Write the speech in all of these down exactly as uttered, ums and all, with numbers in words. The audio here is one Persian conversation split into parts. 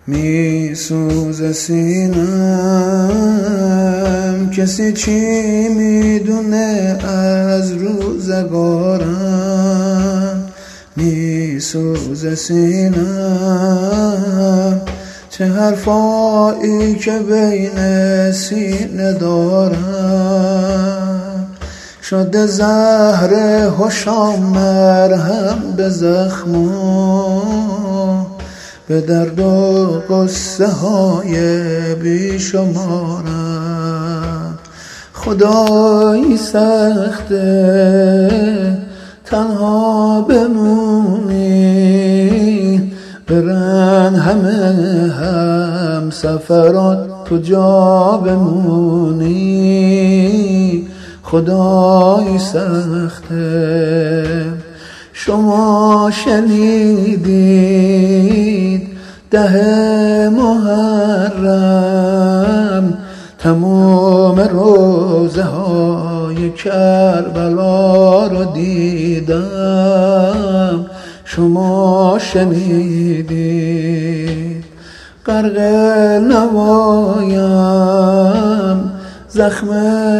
می سوزه سینم، کسی چی میدونه از روزگارم. می سوزه سینم، چه حرفایی که بین سینه دارم. شده زهر هشام مرهم به زخمم، به درد و قصه های بیشمارم. خدایی سخته تنها بمونی، برن همه هم سفرات تو جا بمونی. خدایی سخته. شما شنیدید ده محرم تمام روزه های کربلا رو دیدم. شما شنیدید غرق نوایم، زخم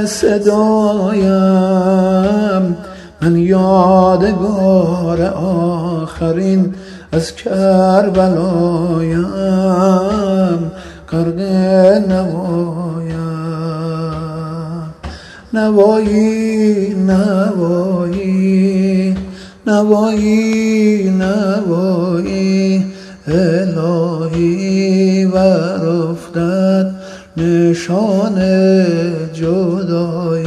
صدایم، من یادگار آخرین از کربلایم. غرق نوایم، نوایی نوایی نوایی نوایی الهی ور افتد نشان جدایی.